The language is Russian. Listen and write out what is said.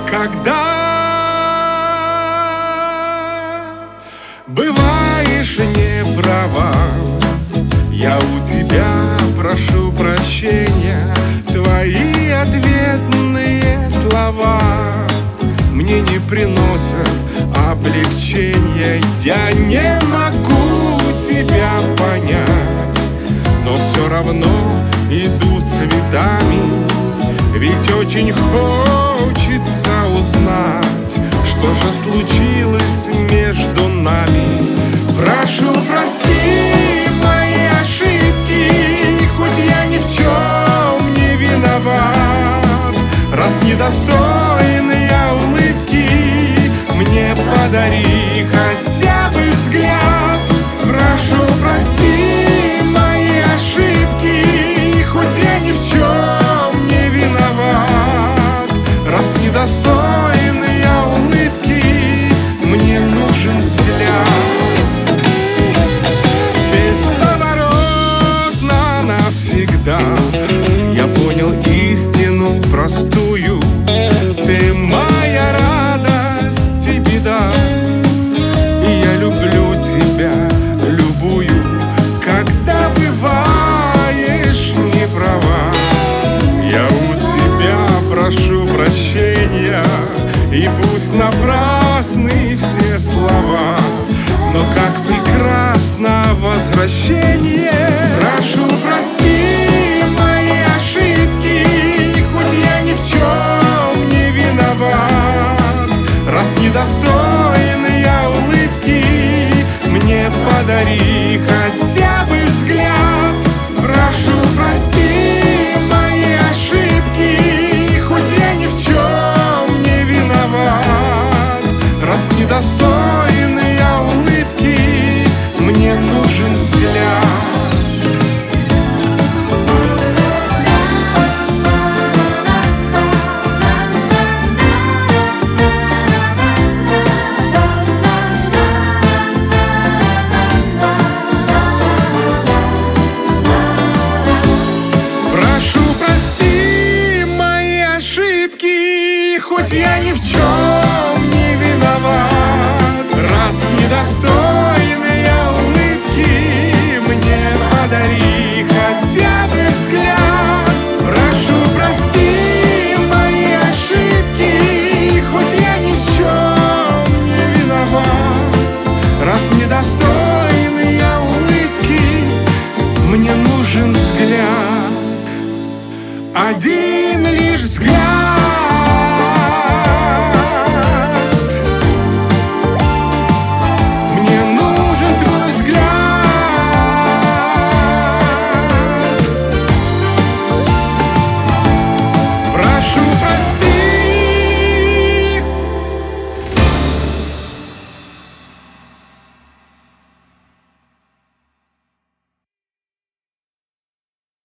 Когда бываешь не права, я у тебя прошу прощения. Твои ответные слова мне не приносят облегчения. Я не могу тебя понять, но все равно иду цветами. Ведь очень хочется узнать, что же случилось между нами. Прошу, прости мои ошибки, хоть я ни в чем не виноват. Раз недостоин я улыбки, мне подари хотя бы взгляд. Прошу, прости мои ошибки, хоть я ни в чем не виноват. Раз недостоин я улыбки, мне нужен взгляд. Бесповоротно навсегда я понял истину простую. Ты моя радость и беда, и я люблю тебя, любую. Когда бываешь не права, я у тебя прошу прощения. И пусть напрасны все слова, но как прекрасно возвращение. Прошу, прости мои ошибки, хоть я ни в чем не виноват. Раз недостоин я улыбки, мне подари хотя бы взгляд. Прошу, прости мои ошибки, хоть я ни в чем не виноват. Раз недостоин я улыбки, мне нужен взгляд. Хоть я ни в чем не виноват. Раз недостоин я улыбки, мне подари хотя бы взгляд. Прошу, прости мои ошибки, хоть я ни в чем не виноват. Раз недостоин я улыбки, мне нужен взгляд. Один лишь взгляд.